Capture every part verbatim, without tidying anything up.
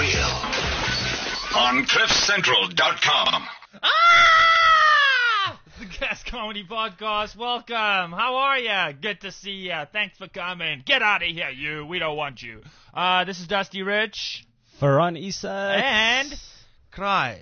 real. On cliff central dot com. Ah! It's the Gas Comedy Podcast. Welcome. How are ya? Good to see ya. Thanks for coming. Get out of here, you. We don't want you. Uh, this is Dusty Rich. Farhan Issa. And... Cry.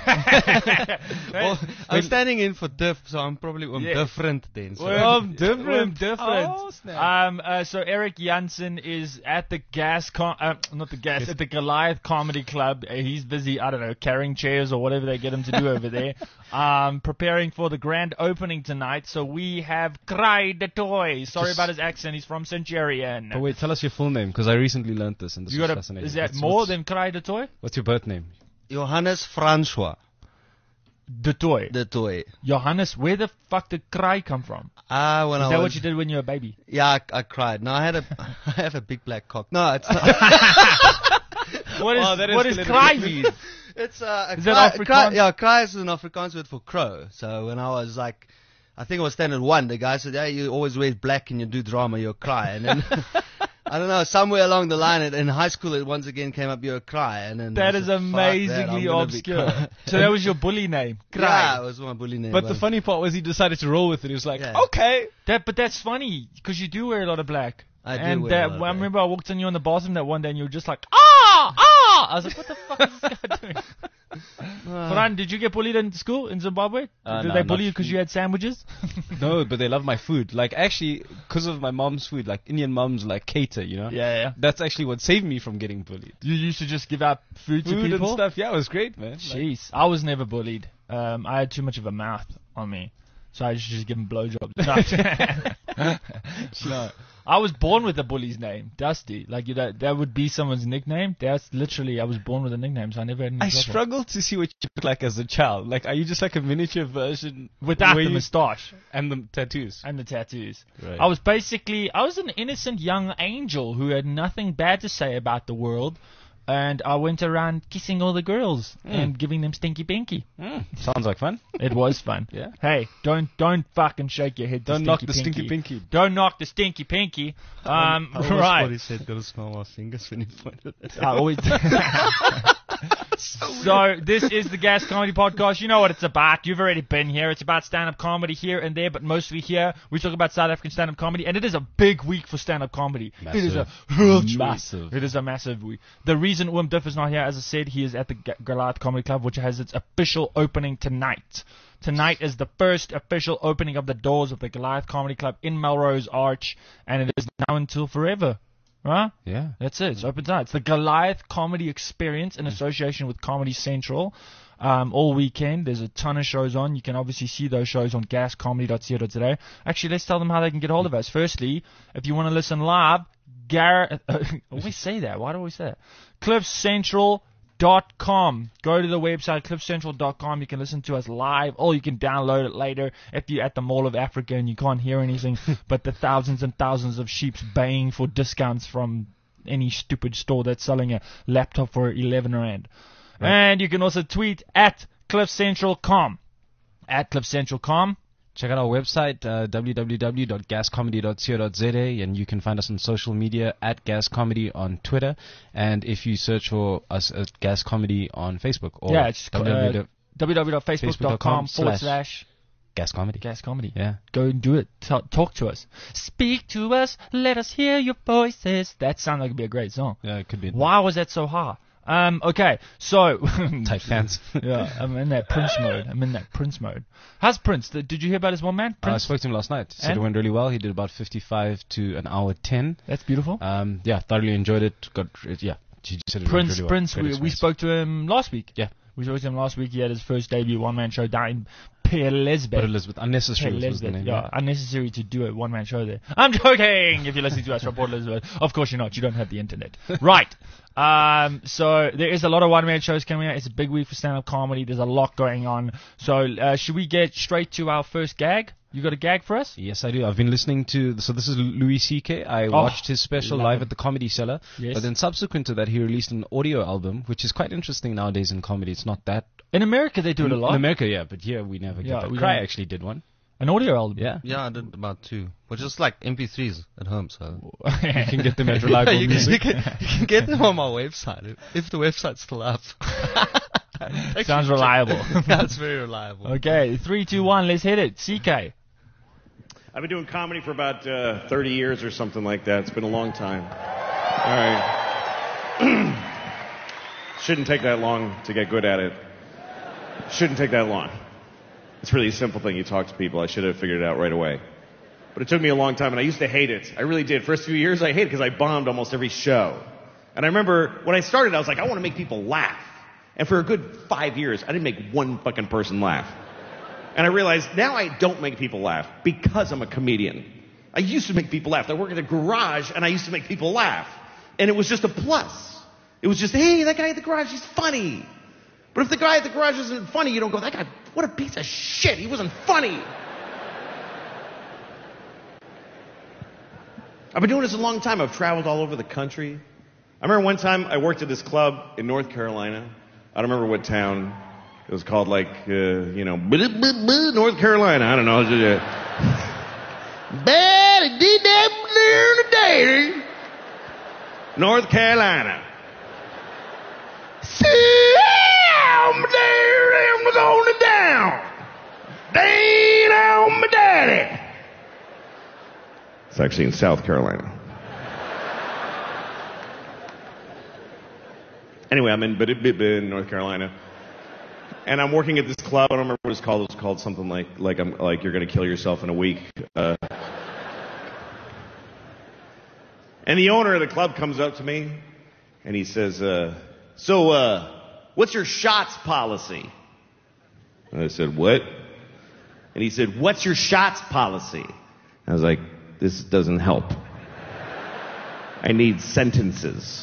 Well, I'm standing in for diff, so I'm probably I'm Yeah. different then. So. We're Um, different. We're different. Oh, snap. um, uh, so Eric Janssen is at the Gas, com- uh, not the Gas, at the Goliath Comedy Club. Uh, he's busy, I don't know, carrying chairs or whatever they get him to do over there. Um, preparing for the grand opening tonight. So we have Cry the Toy. Sorry Just- about his accent. He's from Centurion. But wait, tell us your full name, because I recently learned this, and this you was got a, fascinating. is that What's- more what's, than Cry the Toy? What's your birth name? Johannes Francois, The Toy. the toy. Johannes, where the fuck did Cry come from? Ah, when Is I that was, what you did when you were a baby? Yeah, I, I cried. No, I had a, I have a big black cock. No, it's not. What is, Oh, that what does escalated Cry quickly. mean? It's uh, a Is cry, that cry, Afrikaans? yeah, cry is an Afrikaans word for crow. So when I was like, I think I was standard one, the guy said, "Hey, you always wear black and you do drama, you'll cry." And then I don't know, somewhere along the line, it, in high school, it once again came up, "You're a cry." And then That I is said, "Fuck that, I'm amazingly gonna be obscure. Cry." So that was your bully name, Cry. Yeah, it was my bully name. But the funny part was he decided to roll with it. He was like, Yeah. okay. That, but that's funny because you do wear a lot of black. I do and wear that, a lot of I black. remember I walked on you on the bathroom that one day, and you were just like, ah, ah. I was like, what the fuck is this guy doing? Farhan, did you get bullied in school in Zimbabwe? Uh, did no, they not bully you because you had sandwiches? No, but they love my food. Like, actually, because of my mom's food, like, Indian moms, like, cater, you know? Yeah, yeah. That's actually what saved me from getting bullied. You used to just give out food, to Food and people? stuff, yeah, it was great, man. Like, Jeez, I was never bullied. Um, I had too much of a mouth on me, so I used to just give them blowjobs. No. No. I was born with a bully's name, Dusty. Like you know, that would be someone's nickname. That's literally, I was born with a nickname, so I never had any I trouble. struggle to see what you look like as a child. Like, are you just like a miniature version Without where the you- moustache and the tattoos? and the tattoos. Right. I was basically, I was an innocent young angel who had nothing bad to say about the world. And I went around kissing all the girls Mm. and giving them stinky pinky. Mm, sounds like fun. It was fun. Yeah. Hey, don't don't fucking shake your head. to Don't knock stinky the pinky. stinky pinky. Don't knock the stinky pinky. Um, I always right. thought he said, "Don't smell my fingers when he pointed at I always. So this is the Gas Comedy Podcast. You know what it's about. You've already been here. It's about stand-up comedy here and there, but mostly here. We talk about South African stand-up comedy, and it is a big week for stand-up comedy. It is a huge Massive. week. It is a massive week. The reason Wim Diff is not here, as I said, he is at the G- Goliath Comedy Club, which has its official opening tonight. Tonight is the first official opening of the doors of the Goliath Comedy Club in Melrose Arch, and it is now until forever. Right? Yeah. That's it. It's open tonight. It's the Goliath Comedy Experience in association with Comedy Central. Um, all weekend. There's a ton of shows on. You can obviously see those shows on gas comedy dot co dot za. Actually, let's tell them how they can get hold of us. Firstly, if you want to listen live, Gar- I always say that. Why do I always say that? cliff central dot com. Go to the website, cliff central dot com. You can listen to us live, or you can download it later if you're at the Mall of Africa and you can't hear anything but the thousands and thousands of sheeps baying for discounts from any stupid store that's selling a laptop for eleven rand. Right. And you can also tweet at cliff central dot com. At cliff central dot com. Check out our website, uh, w w w dot gas comedy dot co dot za, and you can find us on social media at Gas Comedy on Twitter, and if you search for us at Gas Comedy on Facebook, or Yeah, it's uh, www w w w dot facebook dot com forward slash Gas Comedy. Gas Comedy. Yeah. Go and do it. T- talk to us. Speak to us. Let us hear your voices. That sounds like it'd be a great song. Yeah, it could be. Why was that so hard? Um, okay, so Tight pants. yeah, I'm in that Prince mode. I'm in that Prince mode. How's Prince? Did did you hear about his one man? Uh, I Prince? spoke to him last night. Said And? it went really well. He did about fifty-five to an hour ten. That's beautiful. Um, yeah, thoroughly enjoyed it. Got it, yeah. He said it Prince, went really well. Prince. Great We, we experience. spoke to him last week. Yeah. We spoke to him last week. He had his first debut one man show down in Port Elizabeth. But Elizabeth, unnecessary Port was the Elizabeth, name. yeah, unnecessary to do a one-man show there. I'm joking. If you're listening to us from Port Elizabeth, of course you're not. You don't have the internet, right? Um, so there is a lot of one-man shows coming out. It's a big week for stand-up comedy. There's a lot going on. So uh, should we get straight to our first gag? You got a gag for us? Yes, I do. I've been listening to, so this is Louis C K. I watched his special love live him. at the Comedy Cellar. Yes. But then subsequent to that, he released an audio album, which is quite interesting nowadays in comedy. It's not that... In America, they do it a lot. In America, yeah, but here we never get Yeah, that. we Cry don't. actually did one. An audio album? Yeah. Yeah, I did about two. But just like M P threes at home, so. You can get them at Reliable you, can, Music. you, can, you can get them on my website, if, if the website's still up. Sounds reliable. That's very reliable. Okay, three, two, one, let's hit it. C K. I've been doing comedy for about uh, thirty years or something like that. It's been a long time. All right. Shouldn't take that long to get good at it. Shouldn't take that long. It's really a simple thing. You talk to people. I should have figured it out right away. But it took me a long time, and I used to hate it. I really did. First few years, I hated it because I bombed almost every show. And I remember when I started, I was like, I want to make people laugh. And for a good five years, I didn't make one fucking person laugh. And I realized now I don't make people laugh because I'm a comedian. I used to make people laugh. I worked in a garage, and I used to make people laugh. And it was just a plus. It was just, hey, that guy at the garage, he's funny. But if the guy at the garage isn't funny, you don't go, that guy, what a piece of shit. He wasn't funny. I've been doing this a long time. I've traveled all over the country. I remember one time I worked at this club in North Carolina. I don't remember what town. It was called like, uh, you know, North Carolina. I don't know. Betty did that today. North Carolina. I'm there, I'm going down. Dang on my daddy. It's actually in South Carolina. Anyway, I'm in, in North Carolina, and I'm working at this club. I don't remember what it's called. It was called something like like I'm like you're going to kill yourself in a week. Uh, and the owner of the club comes up to me, and he says, uh, "So, uh, what's your shots policy?" And I said, "What?" And he said, "What's your shots policy?" I was like, "This doesn't help. I need sentences."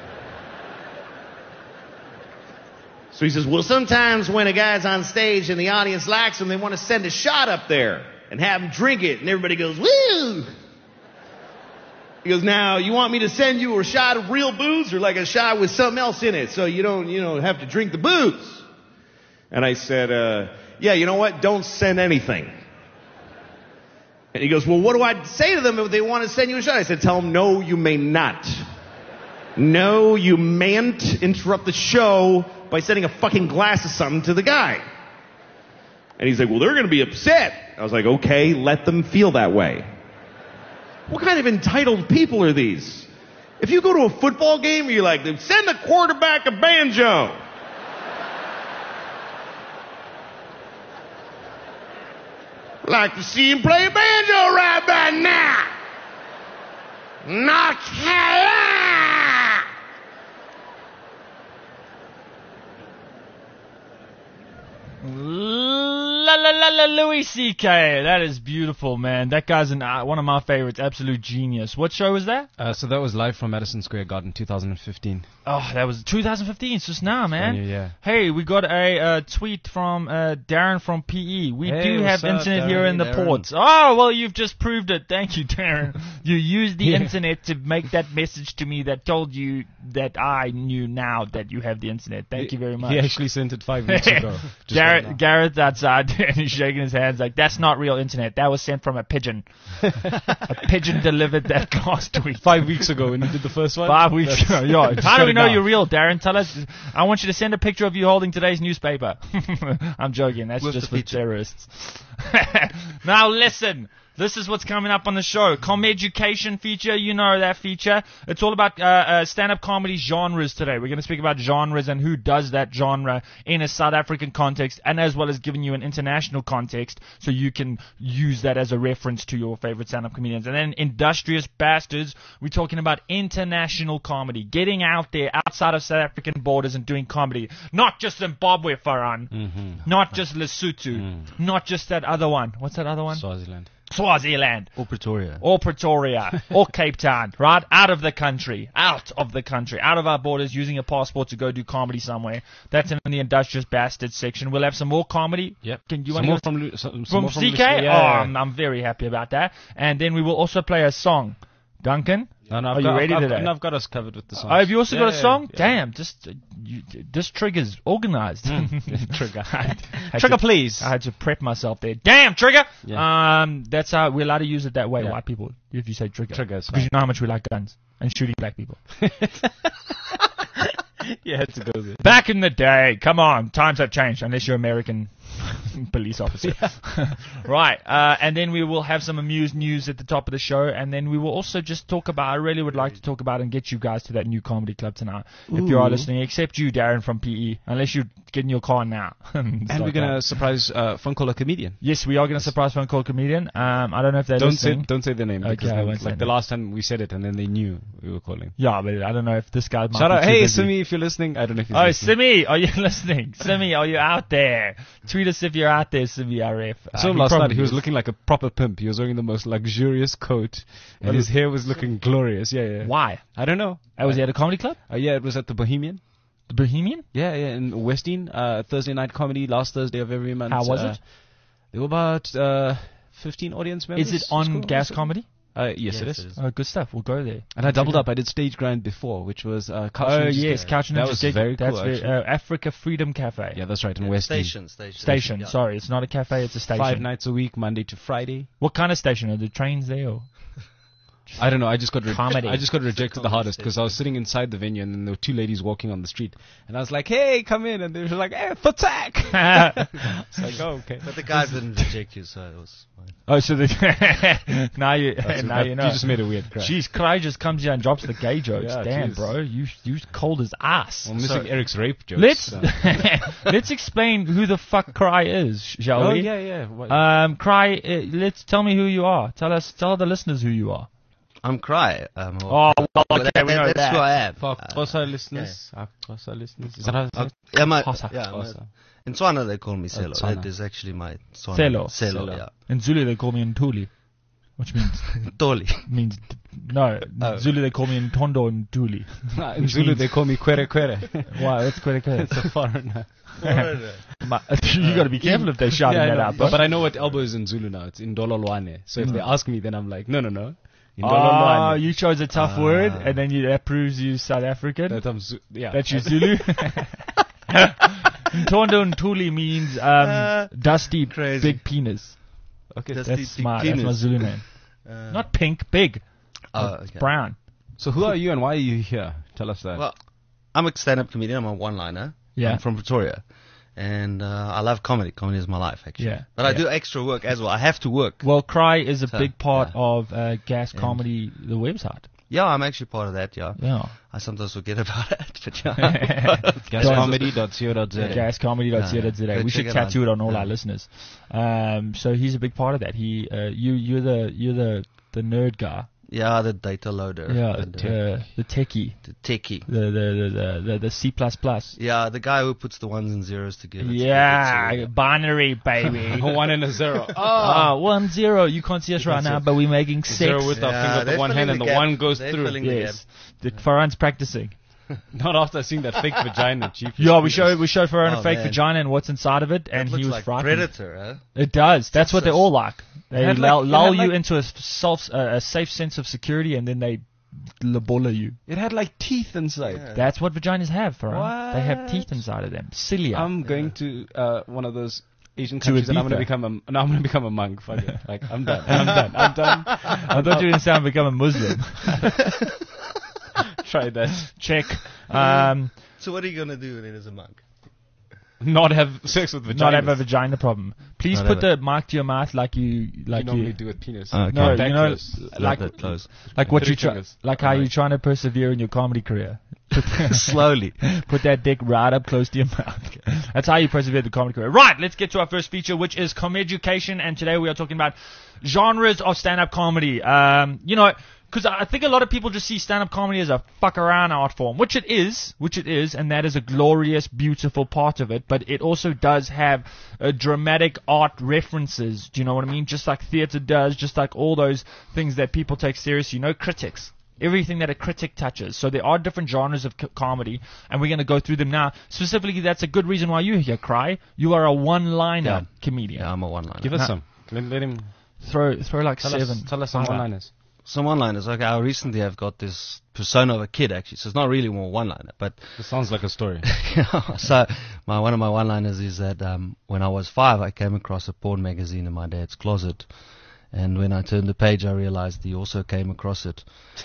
So he says, well, sometimes when a guy's on stage and the audience likes him, they want to send a shot up there and have him drink it. And everybody goes, woo! He goes, now, you want me to send you a shot of real booze or like a shot with something else in it so you don't, you know, have to drink the booze? And I said, uh, yeah, you know what? Don't send anything. And he goes, well, what do I say to them if they want to send you a shot? I said, tell them, no, you may not. No, you mayn't interrupt the show by sending a fucking glass of something to the guy. And he's like, well, they're going to be upset. I was like, okay, let them feel that way. What kind of entitled people are these? If you go to a football game, you're like, send the quarterback a banjo. I'd like to see him play a banjo right about now. North Carolina. La la la la Louis C K. That is beautiful, man. That guy's an, uh, one of my favorites. Absolute genius. What show was that? Uh, so that was live from Madison Square Garden, two thousand fifteen. Oh, that was twenty fifteen. It's just now, man. New, yeah. Hey, we got a uh, tweet from uh, Darren from P E. We Hey, do have what's up, internet here Darren? in the Darren. ports. Oh, well, you've just proved it. Thank you, Darren. You used the Yeah. internet to make that message to me that told you that I knew now that you have the internet. Thank you very much. He actually sent it five weeks ago. Just right now. Garrett, Garrett's outside and he's shaking his hands like, that's not real internet. That was sent from a pigeon. A pigeon delivered that last week. Five weeks ago when you did the first one? Five weeks ago. Yeah. Just How do shut we it know down. you're real, Darren? Tell us. I want you to send a picture of you holding today's newspaper. I'm joking. That's With just the for feature. terrorists. Now listen. This is what's coming up on the show. Comeducation feature, you know that feature. It's all about uh, uh, stand-up comedy genres today. We're going to speak about genres and who does that genre in a South African context, and as well as giving you an international context so you can use that as a reference to your favorite stand-up comedians. And then Industrious Bastards, we're talking about international comedy, getting out there outside of South African borders and doing comedy. Not just Zimbabwe, Farhan. Mm-hmm. Not just Lesotho. Mm. Not just that other one. What's that other one? Swaziland. Swaziland. Or Pretoria. Or Pretoria, or Cape Town, right? Out of the country, out of the country, out of our borders, using a passport to go do comedy somewhere. That's in the Industrious Bastards section. We'll have some more comedy. Yep. Can you some want more to from, Lu- some, some from more from C K? Lu- Oh, yeah. I'm, I'm very happy about that. And then we will also play a song. Duncan? No, no, I've Are you got, ready I've, today? I've, no, I've got us covered with the song. Oh, have you also Yeah, got a yeah, song? yeah. Damn, just uh, you, this trigger's organized. Trigger. I had Trigger, to- please. I had to prep myself there. Damn, trigger! Yeah. Um, that's how we're allowed to use it that way, Yeah. white people, if you say trigger. Trigger is Because you know how much we like guns and shooting black people. You had to go there. Back in the day, come on, times have changed, unless you're American police officer. Right, uh, and then we will have some amused news at the top of the show, and then we will also just talk about, I really would like to talk about and get you guys to that new comedy club tonight, if you are listening, except you, Darren, from P E, unless you get in your car now. And we're going to surprise uh, phone caller comedian. Yes, we are going to surprise phone call comedian. Um, I don't know if they're Don't say listening. don't say their name. Okay, because I then, won't say like the that. last time we said it and then they knew we were calling. Yeah, but I don't know if this guy might Shout be out, too hey busy. Simi, if you're listening. I don't know if he's Oh, listening. Simi, are you listening? Simi, are you out there? Tweet us if you're out there, Simi R F. I saw him Uh, last night. probably He was is. looking like a proper pimp. He was wearing the most luxurious coat, and his hair was looking glorious. Yeah, yeah. Why? I don't know. Oh, was he at a comedy club? Uh, yeah, it was at the Bohemian. The Bohemian? Yeah, yeah, in Westin. Uh, Thursday night comedy, last Thursday of every month. How was uh, it? There were about uh, fifteen audience members. Is it on School- Gas Comedy? Uh, yes, Yes, it is. it is. Oh, good stuff. We'll go there. And I doubled up. I did Stage Grind before, which was uh, Couch Oh, Ninjas yes, Gig. Couch Ninjas That was Gig. very That's cool, very, actually. uh, Africa Freedom Cafe. Yeah, that's right, in Yeah, Westin. station, station. Station, Yeah. sorry. It's not a cafe, it's a station. Five nights a week, Monday to Friday. What kind of station? Are the trains there? Or? I don't know. I just got re- Comedy. I just got rejected the hardest because I was sitting inside the venue and then there were two ladies walking on the street and I was like, "Hey, come in!" And they were like, "Hey, for tack." It's like, "Oh, okay." But the guys didn't reject you, so it was fine. Oh, so the now you So now that- you know. You just made a weird crack. Jeez, Cry just comes here and drops the gay jokes. Yeah, Damn, jeez. bro, you you cold as ass. I'm missing So- Eric's rape jokes. Let's so. let's explain who the fuck Cry is, shall Oh we? yeah, yeah. What- Um, Cry, uh, let's tell me who you are. Tell us, tell the listeners who you are. I'm Cry. Um, Oh, well, well, okay, that- we know that's that. who I am. For Uh, Xhosa listeners, our Xhosa listeners. Is that how it's uh, said? yeah, my, Xhosa. yeah, my, Xhosa. in Tswana they call me Selo. Tswana. That is actually my Tswana. Selo. Selo, Selo. yeah. In Zulu they call me Ntuli, which means Toli. means no. Oh. Zulu they call me Ntondo Ntuli. In Zulu they call me Kwere Kwere. Wow, that's quite a It's a foreigner. Ma- you got to be careful if they're shouting Yeah, I that know. out. But, but I know what elbow is in Zulu now. It's in Dololwane. So if they ask me, then I'm like, no, no, no. In Oh, Dololwane. you chose a tough Ah. word, and then you, that proves you South African. That I'm Zu- yeah. That you Zulu. Ntondo Ntuli means um, Uh, dusty, crazy. big penis. Okay. That's That's the my big that's my penis. Zulu name. Uh, Not pink, big, oh, okay. brown. So who are you and why are you here? Tell us that. Well, I'm a stand-up comedian. I'm a one-liner. Yeah. I'm from Pretoria. And uh, I love comedy. Comedy is my life, actually. Yeah. But I Yeah. do extra work as well. I have to work. Well, Cry is a So, big part yeah. of uh, Gas And- Comedy, the website. Yeah, I'm actually part of that, yeah. Yeah. I sometimes forget about it, but yeah. gas comedy dot co dot z a. gas comedy dot co dot z a. Yeah, We go should check it out. tattoo it on all Yeah. our listeners. Um, so he's a big part of that. He, uh, you, you're the, you're the, the nerd guy. Yeah, the data loader. Yeah, and, uh, uh, the techie, the techie. the, the, the, the, the, the C plus plus. Yeah, the guy who puts the ones and zeros together. to Yeah, make it binary baby. One and a zero. Ah, one zero. You can't see us right now, but we're making six. Zero with so- our Yeah, finger with they're the one filling hand and the gap. one goes They're through. filling the Yes, the Farhan's practicing. Not after seeing that fake vagina, chief. Yeah, we show we show Farhan a Oh, fake man. vagina and what's inside of it, That and he looks was like frightened. Predator, huh? It does. That's what they're all like. They It had lull, like- it lull had you like- into a s- self, uh, a safe sense of security, and then they labola you. It had like teeth inside. Yeah. That's what vaginas have, Farhan. They have What? teeth inside of them. Cilia. I'm going to uh, one of those Asian To countries and I'm Ibiza. going to become a no, I'm going to become a monk. Fuck it. Like I'm done. I'm done. I'm done. I thought you were going to say I'm become a Muslim. Try that. Check. Um, So what are you going to do then as a monk? Not have sex with vaginas. not have a vagina problem. Please Not put have the mic to your mouth like you like you normally you, do with penis. Okay. No, Back you know, close. like that close. like what Three you try, fingers. like how Alright. you're trying to persevere in your comedy career. Slowly. Put that dick right up close to your mouth. That's how you persevere in the comedy career. Right, let's get to our first feature, which is Comeducation, and today we are talking about genres of stand-up comedy. Um, you know, because I think a lot of people just see stand-up comedy as a fuck around art form, which it is, which it is, and that is a glorious, beautiful part of it. But it also does have uh, dramatic art references. Do you know what I mean? Just like theater does, just like all those things that people take seriously. You know, critics. Everything that a critic touches. So there are different genres of co- comedy, and we're going to go through them now. Specifically, that's a good reason why you're here, Cry. You are a one-liner comedian. Yeah, I'm a one-liner. Give us Nah. some. Let, let him Throw, throw like tell seven. us. Tell us some five out. one-liners. some one-liners. Okay, I recently have got this persona of a kid, actually, so it's not really more one-liner, but It sounds like a story. so my one of my one-liners is that um, when I was five, I came across a porn magazine in my dad's closet, and when I turned the page, I realized he also came across it.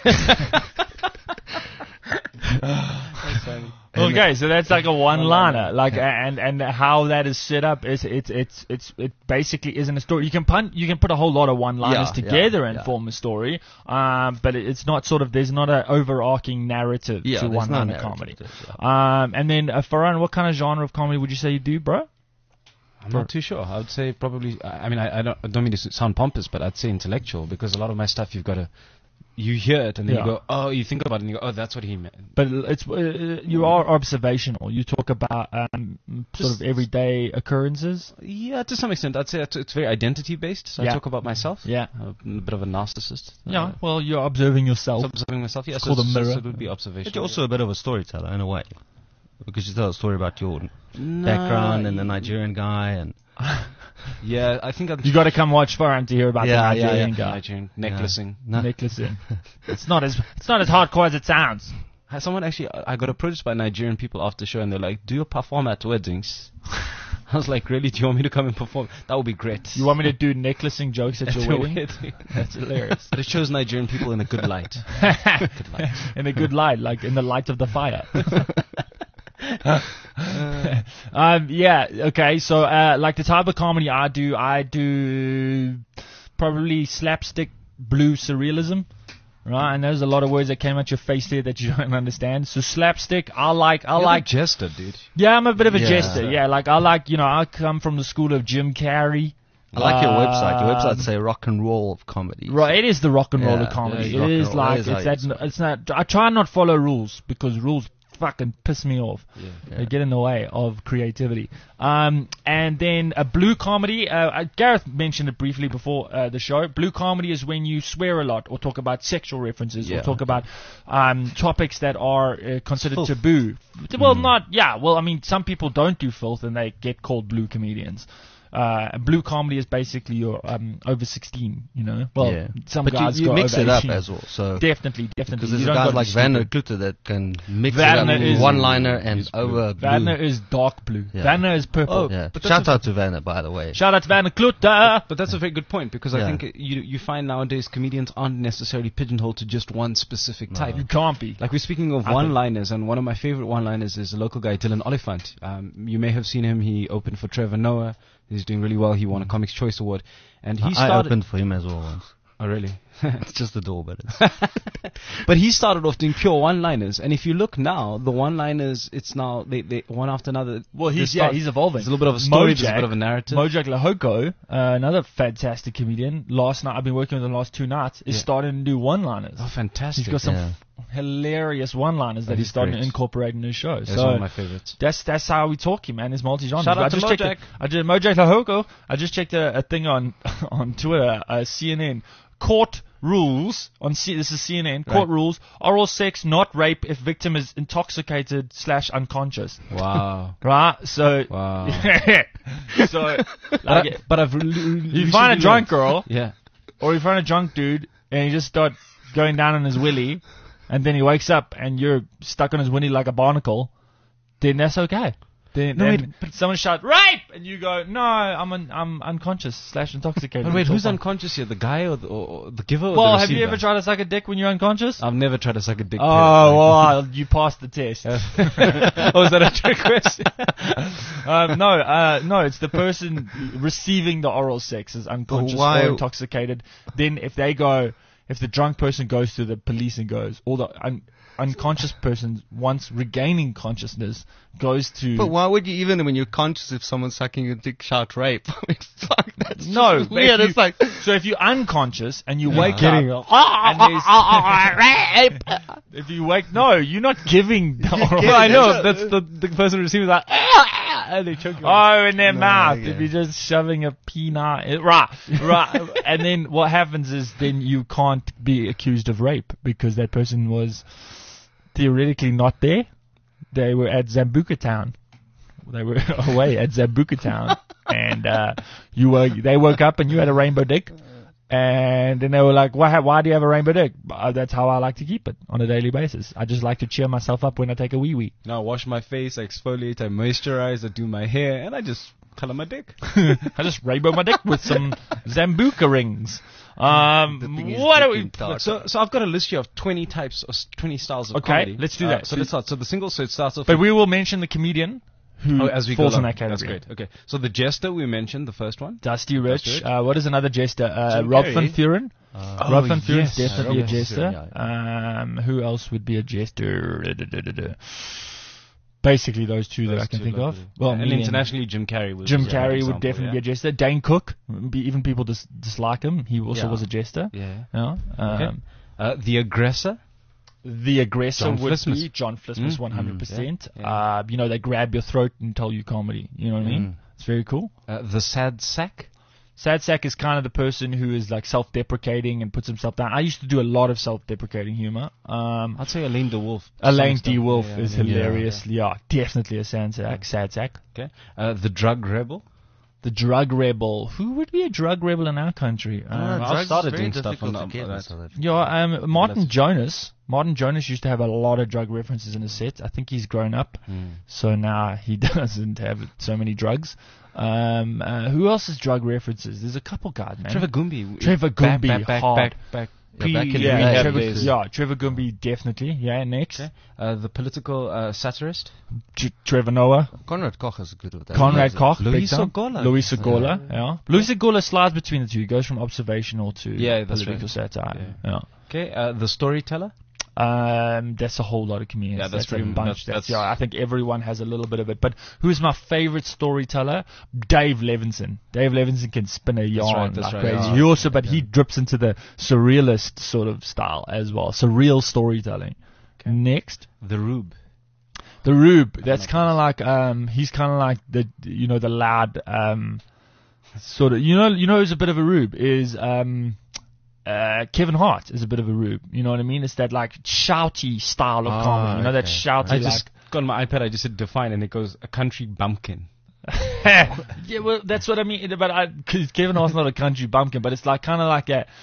Okay, so that's like a one-liner, like, and and how that is set up is it's it's it's it basically isn't a story. You can pun, you can put a whole lot of one-liners Yeah, together yeah, and yeah. form a story, um, but it- it's not sort of there's not an overarching narrative Yeah, to there's no one-liner narrative comedy. to it, yeah. Um, and then uh, Farhan, what kind of genre of comedy would you say you do, bro? I'm not too sure. I would say probably. I I mean, I, I don't. I don't mean to sound pompous, but I'd say intellectual, because a lot of my stuff you've got to. You hear it and then Yeah. you go, oh, you think about it and you go, oh, that's what he meant. But it's uh, you are observational. You talk about um, sort of Just- everyday occurrences. Yeah, to some extent, I'd say it's, it's very identity based. So Yeah. I talk about myself. Yeah. I'm a bit of a narcissist. Yeah. Uh, Well, you're observing yourself. so observing myself. Yeah, It's so, called a so- mirror. so it would be observation. But you're also a bit of a storyteller in a way, because you tell a story about your No, background and the Nigerian guy, and Yeah, I think I'm. You got to come watch Farhan to hear about Yeah, the yeah, Nigerian yeah. guy. Nigerian necklacing. No. Necklacing. It's not as it's not as hardcore as it sounds. Uh, Someone actually, I I got approached by Nigerian people after the show, and they're like, "Do you perform at weddings?" I was like, "Really? Do you want me to come and perform? That would be great." You want me to do necklacing jokes at, At your your wedding? wedding. That's hilarious. But it shows Nigerian people in a good light. Good light. In a good light, like in the light of the fire. um, yeah, okay, so uh, like the type of comedy I do, I do probably slapstick blue surrealism, right? And there's a lot of words that came at your face there that you don't understand. So slapstick, I like, I You're like, the jester, dude. yeah, I'm a bit of a Yeah. jester, yeah, like I like, you know, I come from the school of Jim Carrey. I like your website. Your Um, website say rock and roll of comedy. Right, it is the rock and roll Yeah, of comedy. yeah, rock it and is roll. like That is how it's you that. It's not. I try not follow rules because rules fucking piss me off. Yeah. They get in the way of creativity. Um, and then a blue comedy. Uh, uh, Gareth mentioned it briefly before uh, the show. Blue comedy is when you swear a lot or talk about sexual references or Yeah. talk about um, topics that are uh, considered Filth. taboo. Well, not yeah. Well, I mean, some people don't do filth and they get called blue comedians. Uh, blue comedy is basically your um, over sixteen, you know. Well, Yeah. some but guys you, you go mix over it up eighteen. as well. So Definitely, definitely. because You there's don't guys gotta like be Werner stupid. Klute that can mix Werner it up is- one liner and is blue. over blue. Werner is dark blue. Yeah. Werner is purple. Oh, Yeah. But that's Shout a- out to Werner, by the way. Shout out to Werner Klute. But that's a very good point, because I Yeah. think you you find nowadays comedians aren't necessarily pigeonholed to just one specific type. You can't be. Like, we're speaking of I think- one-liners, and one of my favorite one-liners is a local guy, Dylan Oliphant. Um, you may have seen him. He opened for Trevor Noah. He's doing really well. He won a Comics Choice Award. And he I started... opened for him as well once. Oh, really? It's just the door, but it's But he started off doing pure one-liners. And if you look now, the one-liners, it's now, they, they one after another. Well, they he's yeah, start- he's evolving. There's a little bit of a story, there's a Mojack- bit of a narrative. Mojack Lahoko, uh, another fantastic comedian. Last night, I've been working with him the last two nights. Is Yeah. starting to do one-liners. Oh, fantastic. He's got some Yeah. f- hilarious one-liners that Oh, he's he's starting great. to incorporate in his show. That's so one of my favorites. That's that's how we talk him, man. He's multi-genre. Shout out I to just checked Mojack. it- I did Mojack Lahoko. I just checked a, a thing on on Twitter, uh, C N N. Court rules on C- this is C N N. Court Right. rules: oral sex, not rape, if victim is intoxicated slash unconscious. Wow. Right. So. Wow. so. But, Like, I, but I've re- you find a drunk girl, Yeah. or you find a drunk dude, and you just start going down on his willy, and then he wakes up and you're stuck on his willy like a barnacle, then that's okay. Then, No, then wait, but- someone shout rape, and you go, no, I'm un- I'm unconscious slash intoxicated. But wait, It's all who's fine. unconscious here? The guy or the, or, or the giver or Well, the have you receiver? ever tried to suck a dick when you're unconscious? I've never tried to suck a dick. Oh, well, you passed the test. oh, is that a trick question? um, no, uh, no, it's the person receiving the oral sex is unconscious why- or intoxicated. Then if they go, if the drunk person goes to the police and goes, or the un- unconscious person, once regaining consciousness, goes to... But why would you, even when you're conscious, if someone's sucking your dick, shout rape? I mean, fuck, that's No, just but weird. if It's you- like, So if you're unconscious and you Yeah. wake Getting up, and there's, if you wake, no, you're not giving the oral Well, I know. sex. That's the, the person receiving that. And they choke you. Oh, in their No, mouth. yeah. If you're just shoving a peanut, right, right, and then what happens is then you can't be accused of rape because that person was theoretically not there. They were at Zambuca Town. They were away at Zambuca Town, and uh, you were. They woke up and you had a rainbow dick, And then they were like, why, why do you have a rainbow dick? Uh, that's how I like to keep it on a daily basis. I just like to cheer myself up when I take a wee wee. Now I wash my face, I exfoliate, I moisturize, I do my hair, and I just color my dick. I just rainbow my dick with some Zambuca rings. Um, thing is what are dick we? in dark. So, so I've got a list here of twenty types or s- twenty styles of Okay, comedy. let's do Uh, that. so let's start. So the single, so it starts off. But with, we will mention the comedian who oh, as we falls go in along. that category. That's great. Okay. So the jester we mentioned, the first one. Dusty Rich. Rich. Uh, what is another jester? Uh, Jim Rob Carrey. Van Vuren. Uh, Rob oh, Van Vuren's yes. definitely Rob a Van jester. Vuren, Um, who else would be a jester? Da, da, da, da, da. Basically, those two that Those I can two think of. locally. Well, and me and internationally, Jim Carrey was. Jim was a good Carrey example, would definitely yeah. be a jester. Dane Cook, be, even people dis- dislike him. He also Yeah. was a jester. Yeah. Yeah. Um, Okay. Uh, the aggressor. The aggressor John would Flismus. be John Flismus, Mm, one hundred percent. yeah, yeah. Uh, you know, they grab your throat and tell you comedy. You know what I mean? Mm. It's very cool. Uh, the sad sack. Sad sack is kind of the person who is like self-deprecating and puts himself down. I used to do a lot of self-deprecating humor. Um, I'd say Elaine DeWolf. Elaine Some D. stuff. Wolf Yeah, is yeah, yeah. hilarious. Yeah, definitely a sad sack. Sad sack. Okay. Uh, the drug rebel. The drug rebel. Who would be a drug rebel in our country? I don't Um, know, I've drugs started is very doing stuff difficult on to that- get in that. South Africa. yeah, um, Martin That's- Jonas. Martin Jonas used to have a lot of drug references in his sets. I think he's grown up, so now he doesn't have so many drugs. Um, uh, who else has drug references? There's a couple guys, man. Trevor Gumby. Trevor Back, Gumby, back, back, hard. back, back. Yeah, back in the yeah, rehab Trevor, days. yeah, Trevor Gumby definitely. Yeah, next. Okay. Uh, the political uh, satirist. Tr- Trevor Noah, Conrad Koch is good with that. Conrad He Koch, Louis big time. Segola. Louis Segola, yeah. Louis Segola slides between the two. He goes from observational to Yeah, that's political right. satire. Yeah. Okay. Uh, the storyteller. Um, that's a whole lot of comedians. Yeah, that's that's a pretty- bunch. that's- That's, that's- yeah, I think everyone has a little bit of it. But who's my favorite storyteller? Dave Levinson. Dave Levinson can spin a yarn right, that's like right, crazy. yeah. He also, but he drips into the surrealist sort of style as well. Surreal storytelling. Okay. Next. The Rube. The Rube, that's kind of like um, he's kind of like the you know the loud um, sort of you know you know who's a bit of a Rube is um, uh, Kevin Hart is a bit of a Rube. You know what I mean? It's that like shouty style of Ah, comedy. You know that okay. shouty I like. just got on my iPad. I just said define, and it goes a country bumpkin. Yeah, well, that's what I mean. But I, cause Kevin Hart's not a country bumpkin, but it's like kind of like a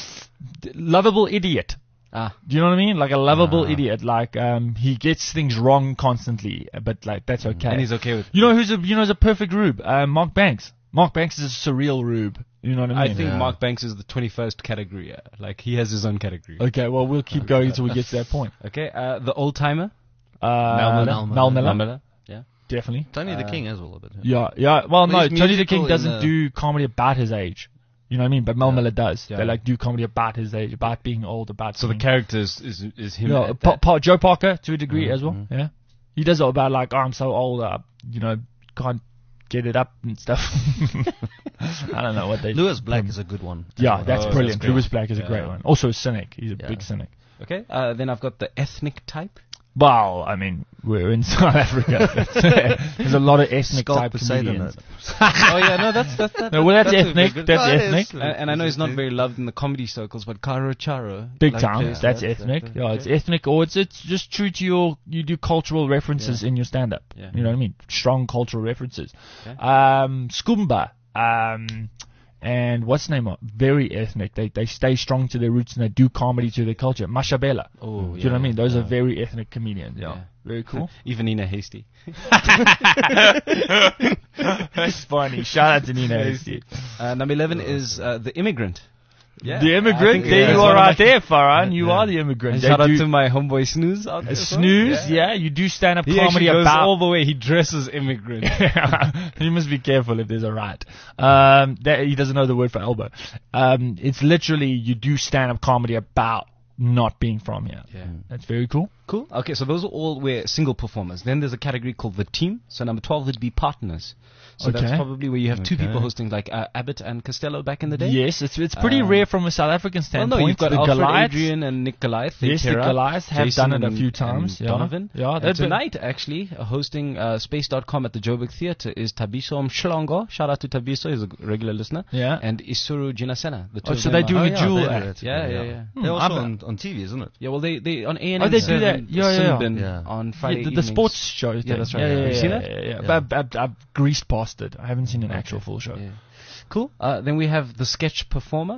lovable idiot. Ah. Do you know what I mean? Like a lovable Ah. idiot. Like um, he gets things wrong constantly, but like that's okay. And he's okay with. You know who's a you know who's a perfect Rube? Uh, Mark Banks. Mark Banks is a surreal Rube. You know what I mean? I think Yeah. Mark Banks is the twenty-first category. Yeah. Like he has his own category. Okay, well we'll keep going until we get to that point. Okay. Uh, the old timer. Uh, Mel Mel Miller. Miller, Miller. Yeah. definitely. Tony the Uh, King as well a bit. Yeah, yeah. Well, But no, he's Tony the musical King in doesn't the- do comedy about his age. You know what I mean? But Mel Yeah. Miller does. Yeah. They like do comedy about his age, about being old, about So the being, character is is, is him. yeah, at Pa- that. Pa- Joe Parker to a degree as well. Mhm. Yeah, he does it about like, oh, I'm so old, uh, you know, can't get it up and stuff. I don't know what they. Lewis Black is a good one. Yeah, Oh, that's that's brilliant. great. Lewis Black is a Yeah. great one. Also a cynic. He's a Yeah. big cynic. Okay. Uh, then I've got the ethnic type. Well, I mean, we're in South Africa. There's a lot of ethnic Scott type Poseidon. comedians. Oh yeah, no, that's that's that, No, well, that's, a very ethnic. good- That's No, it ethnic. is. Uh, and I know he's not very loved in the comedy circles, but Caro Charo. Big like, time. plays That's that- ethnic. that- Yeah, it's okay. ethnic, or it's it's just true to your. You do cultural references in your stand-up. Yeah. You know what I mean? Strong cultural references. Okay. Um, Skumba. Um, and what's the name of? Very ethnic. They they stay strong to their roots and they do comedy to their culture. Mashabela. Oh, Do you know what I mean? Those are very ethnic comedians. Yeah. Yeah. Very cool. Even Nina Hasty. That's funny. Shout out to Nina Hasty. Uh, number eleven is uh, the immigrant. Yeah, The I immigrant. think, There yeah, you it's are one of right my- there, Farhan. You Yeah. are the immigrant. And They shout out do- to my homeboy Snooze out there. Uh, as well. Snooze, yeah. you do stand up He comedy actually goes about. all the way. He dresses immigrant. You must be careful if there's a rat. Um, that, he doesn't know the word for elbow. Um, it's literally you do stand up comedy about not being from here. Yeah. That's very cool. Cool. Okay, so those are all were single performers. Then there's a category called the team. So number twelve would be partners. So that's Okay. probably where you have two Okay. people hosting, like uh, Abbott and Costello back in the day. Yes, it's it's pretty Um, rare from a South African Well, standpoint. no, you've got the Alfred Goliaths, Adrian and Nick Goliath. they Yes, the pair up. Goliaths have Jason done it a and- few times, and yeah. Donovan. Yeah, Uh, that's a- tonight, actually, uh, hosting uh, space dot com at the Joburg Theatre is Tabiso Mshlongo. Shout out to Tabiso, he's a g- regular listener. Yeah. And Isuru Jinasena. The two Oh, of so them they're doing are- a Oh, yeah, dual they do act. that Yeah, together, yeah, yeah. They're Hmm, also I'm- on, on T V, isn't it? Yeah, well, they, they on A and M Oh, they do that. seven, Yeah, yeah. Swindon Yeah. on Yeah, Friday the, the evenings. sports show. thing. that's right, Yeah, yeah. yeah, Have you yeah, seen yeah, it? Yeah, yeah. Yeah. But I've, I've, I've greased past it. I haven't seen an actual full show. Yeah. Cool. Uh, then we have the sketch performer.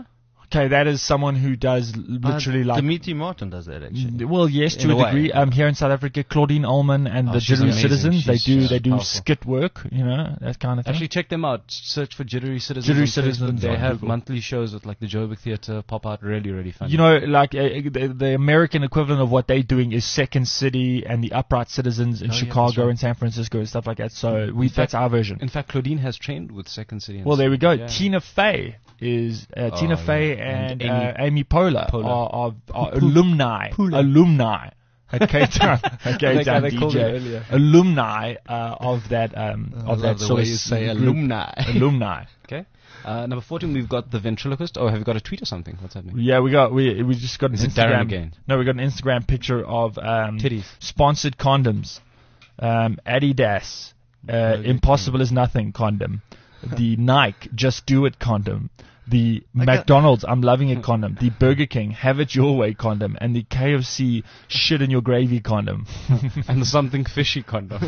Okay, that is someone who does l- literally uh, like. Dimitri Martin does that actually. Well, yes, In to a a, way. degree. Um, here in South Africa, Claudine Ullman and Oh, the she's Jittery amazing. Citizens, they She's, do uh, they do powerful. skit work, you know, that kind of thing. Actually, check them out. Search for Jittery Citizens. Jittery on Citizens Facebook. They on have Google. monthly shows at like the Joburg Theatre pop out. Really, really funny. you know, like uh, the, the American equivalent of what they're doing is Second City and the Upright Citizens in Oh, yeah, that's Chicago right. and San Francisco and stuff like that. So we In fact- that's our version. in fact, Claudine has trained with Second City. and Well, there we go. yeah. Tina Fey is uh, Oh, Tina yeah. Fey And and, Amy- uh, Amy Poehler, Poehler. are, are, are alumni, alumni at Cape Town, at Cape That guy Town they called it D J, earlier. alumni uh, of that um, I of love that the sort way of you say group. alumni. alumni. Okay. Uh, number fourteen, we've got the ventriloquist. Oh, have you got a tweet or something? What's happening? Yeah, we got we we just got an Is it Darren Instagram. again? No, we got an Instagram picture of um, Titties. sponsored condoms, um, Adidas, uh, Impossible is Nothing condom, the Nike Just Do It condom, the got- McDonald's I'm Loving It condom, the Burger King Have It Your Way condom, and the K F C Shit in Your Gravy condom. And the something fishy condom.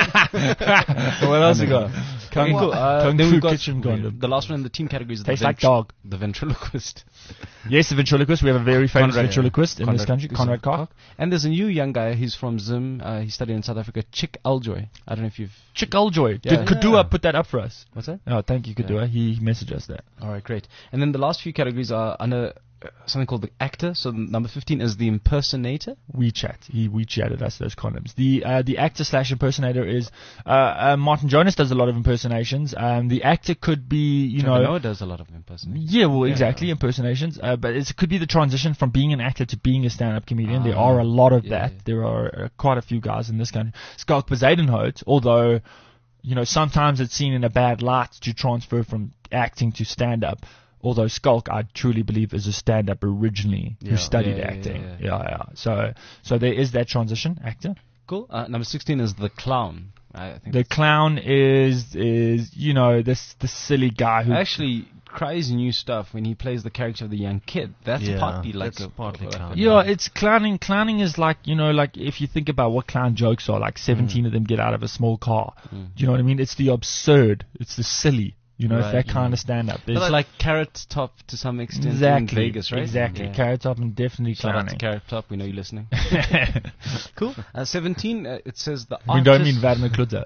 What else we got? Kung, Okay, cool. Uh, Kung then Fu we've got Kitchen condom. the last one in the team category is the, Tastes like dog. the ventriloquist. Yes, the ventriloquist. We have a very famous Conrad- ventriloquist in this Conrad- country, Conrad Koch. And there's a new young guy. He's from Zim. Uh, he studied in South Africa. Chick Aljoy. I don't know if you've. Chick Aljoy. Yeah. Did Kadua put that up for us? What's that? Oh, thank you, Kadua. He messaged us that. All right, great. And then the last few categories are under uh, something called the actor. So number fifteen is the impersonator. WeChat. He WeChatted us those condoms. The uh, the actor slash impersonator is uh, uh, Martin Jonas does a lot of impersonations. Um, the actor could be you Trevor know Noah does a lot of impersonations. yeah well Yeah. exactly impersonations. Uh, but it's, it could be the transition from being an actor to being a stand up comedian. there Ah, are a lot of yeah, that. yeah. There are uh, quite a few guys in this country. Skalk Bezuidenhout, although you know sometimes it's seen in a bad light to transfer from acting to stand up. Although Skulk, I truly believe, is a stand-up originally who Yeah. studied Yeah, yeah, acting. yeah, Yeah, yeah. So, so there is that transition, actor. Cool. Uh, number sixteen is the clown. I think The that's- clown is is you know this the silly guy who actually cries new stuff when he plays the character of the young kid. That's Yeah, partly like that's a, partly like a- clown. yeah, it's clowning. Clowning is like you know like if you think about what clown jokes are, like seventeen of them get out of a small car. Mm. Do you know what I mean? It's the absurd. It's the silly. You know, Right, it's that yeah. kind of stand-up. It's It's like Carrot Top to some extent in exactly Vegas, right? Exactly. Yeah. Carrot Top and definitely Shout out to clowning. Carrot Top. We know you're listening. Cool. Uh, seventeen. Uh, it says the We artist. don't mean Werner Klutzer.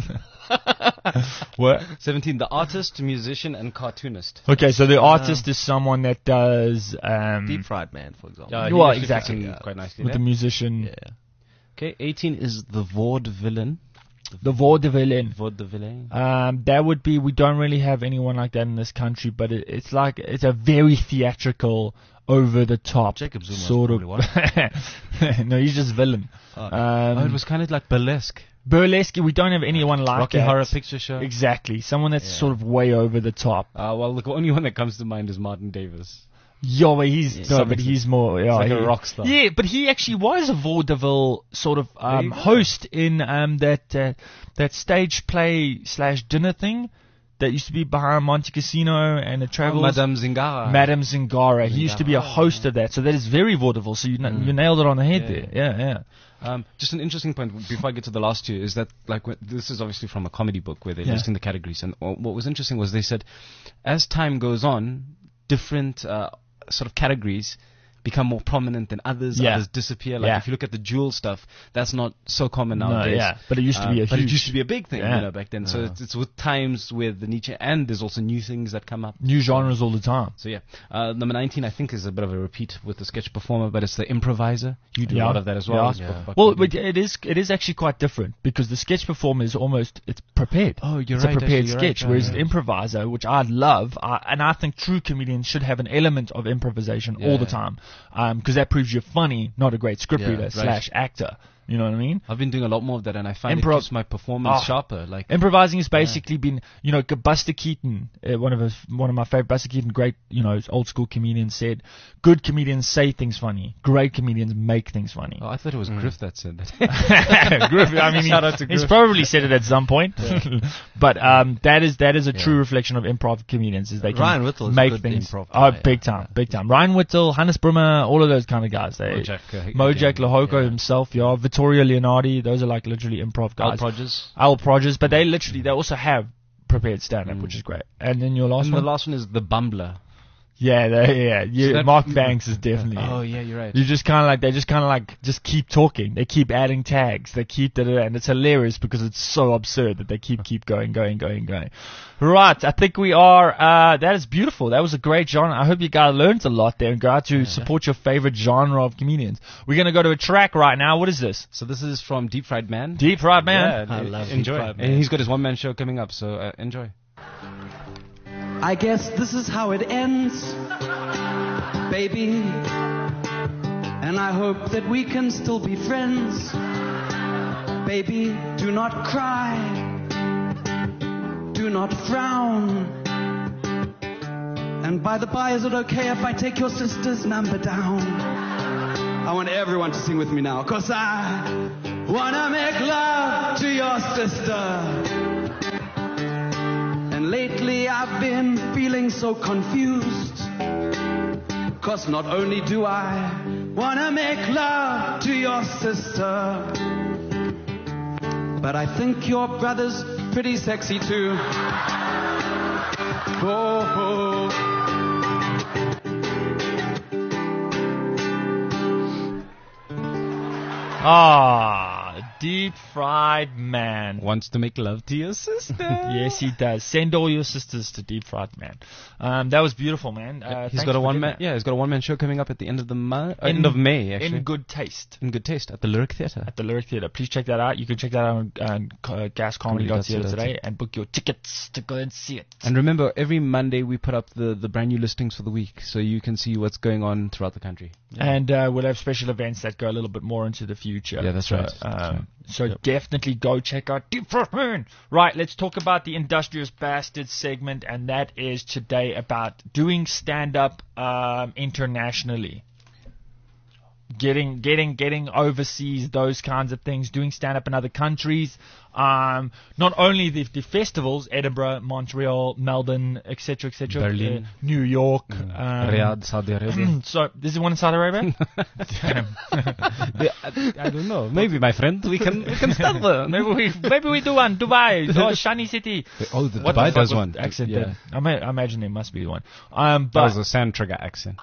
What? seventeen. The artist, musician, and cartoonist. Okay, so the artist is someone that does um, Deep Fried Man, for example. Uh, he Well, actually fits exactly, in yeah. Quite nicely. with the there. musician, Yeah. Okay. eighteen is the vaudevillain. the vaudevillain. Vaudevillain. Um, that would be. We don't really have anyone like that in this country, but it, it's like it's a very theatrical, over the top Jacob Zuma's sort of. probably No, he's just villain. Oh, Um, oh, it was kind of like burlesque. burlesque. We don't have anyone like Rocky that. Horror Picture Show. Exactly, someone that's Yeah. sort of way over the top. Uh, well, the only one that comes to mind is Martin Davis. Yeah, but he's Yeah. no, Some but extent. he's more. Yeah, like a he- rock star. Yeah, but he actually was a vaudeville sort of There you um, go. host in um, that uh, that stage play slash dinner thing that used to be behind Monte Casino and it Oh, travels. Madame Zingara. Madame Zingara. He used to be a Zingara. host of that, so that is very vaudeville. So you n- you nailed it on the head Yeah, there. Yeah, yeah. Um, just an interesting point before I get to the last two is that like when, this is obviously from a comedy book where they're Yeah. listing the categories, and uh, what was interesting was they said as time goes on, different uh, sort of categories become more prominent than others. Yeah. Others disappear. Like Yeah. if you look at the jewel stuff, that's not so common No, nowadays. yeah, but it used to be Um, a but huge- it used to be a big thing, Yeah. you know, back then. So Yeah. it's, it's with times with the niche, and there's also new things that come up. New genres all the time. So yeah, uh, number nineteen I think is a bit of a repeat with the sketch performer, but it's the improviser. You do a Yeah. lot of that as well. Yeah. You spoke Yeah. about Well, comedy. but it is it is actually quite different because the sketch performer is almost it's prepared. Oh, you're it's right, a prepared actually, you're right, sketch, yeah, whereas yeah. an improviser, which I love, I, and I think true comedians should have an element of improvisation all the Yeah. time, because that proves you're funny, not a great scriptwriter Yeah, right. slash actor. You know what I mean? I've been doing a lot more of that, and I find Improv- it keeps my performance Oh. sharper. Like Improvising has basically been, you know, Buster Keaton, uh, one of his, one of my favorite, Buster Keaton, great, you know, old school comedians said, good comedians say things funny, great comedians make things funny. oh, I thought it was Griff that said that. Griff, I mean, Shout out to he, he's Griff. probably said it at some point. but um, that is that is a true Yeah. reflection of improv comedians. Is they can Ryan Whittle is a make good things. improv Oh, guy, big yeah. time, big time. Ryan Whittle, Hannes Brummer, all of those kind of guys. They, Mojack, uh, Mojack again, Lahoko yeah. himself, yeah, Vittorio Leonardi. Those are like literally improv Al guys. Podgers. Al Podgers, but they literally they also have prepared stand-up, Mm. which is great. And then your last And one, the last one is the Bumbler. Yeah, they, yeah. You, So that- Mark Banks is definitely. Oh yeah, you're right. You just kind of like, they just kind of like, just keep talking. They keep adding tags. They keep, da, da, da, and it's hilarious because it's so absurd that they keep, keep going, going, going, going. Right, I think we are, uh, that is beautiful. That was a great genre. I hope you guys learned a lot there and go out to support your favorite genre of comedians. We're going to go to a track right now. What is this? So this is from Deep Fried Man. Deep Fried Man? Yeah, I love Deep enjoy. Fried Man. And he's got his one man show coming up, so uh, enjoy. I guess this is how it ends, baby. And I hope that we can still be friends. Baby, do not cry. Do not frown. And by the by, is it okay if I take your sister's number down? I want everyone to sing with me now, 'cause I wanna make love to your sister. And lately I've been feeling so confused, 'cause not only do I wanna make love to your sister, but I think your brother's pretty sexy too. Oh, oh. Ah, Deep Fried Man. Wants to make love to your sister. Yes, he does. Send all your sisters to Deep Fried Man. Um, that was beautiful, man. Uh, he's thanks got a for one doing man. that. Yeah, he's got a one man show coming up at the end of the month. In- end of May, actually. In good taste. In good taste at the Lyric Theatre. At the Lyric Theatre. Please check that out. You can check that out on, on uh, gas comedy dot co dot za today and book your tickets to go and see it. And remember, every Monday we put up the, the brand new listings for the week, so you can see what's going on throughout the country. And uh, we'll have special events that go a little bit more into the future. Yeah, that's so, right. Um, That's right. So definitely go check out Deep Fried Man. Right, let's talk about the Industrious Bastards segment, and that is today about doing stand-up um, internationally. Getting, getting, getting overseas, those kinds of things, doing stand-up in other countries. Um, not only the, the festivals, Edinburgh, Montreal, Melbourne, et cetera, et cetera, Berlin. uh, New York. Um, Riyadh, Saudi Arabia. so, this is one in Saudi Arabia? Damn. I, I don't know. Maybe, my friend, we can we can start there. maybe we maybe we do one. Dubai, oh, Shani City. Oh, the What the Dubai fuck does was one. the accent Yeah. there? I, ma- I imagine there must be one. Um, That was but a sand trigger accent.